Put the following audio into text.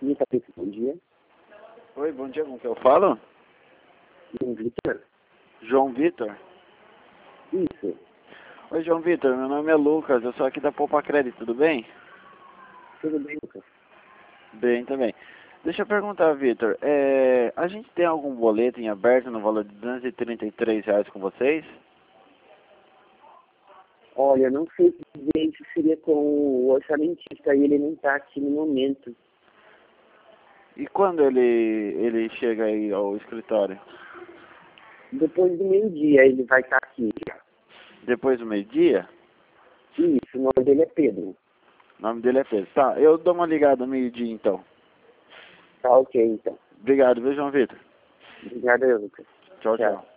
Sim, Patrícia, bom dia. Oi, bom dia, com quem eu falo? Sim, Vitor? João Vitor. Isso. Oi, João Vitor, meu nome é Lucas, eu sou aqui da Poupa Crédito, tudo bem? Tudo bem, Lucas? Bem também. Deixa eu perguntar, Vitor, a gente tem algum boleto em aberto no valor de R$ 233 com vocês? Olha, não sei dizer, isso seria com o orçamentista e ele não está aqui no momento. E quando ele chega aí ao escritório? Depois do meio-dia ele vai estar aqui. Depois do meio-dia? Isso, o nome dele é Pedro. O nome dele é Pedro. Tá, eu dou uma ligada ao meio-dia então. Tá ok, então. Obrigado, viu, João Vitor? Obrigado, Lucas. Tchau, tchau.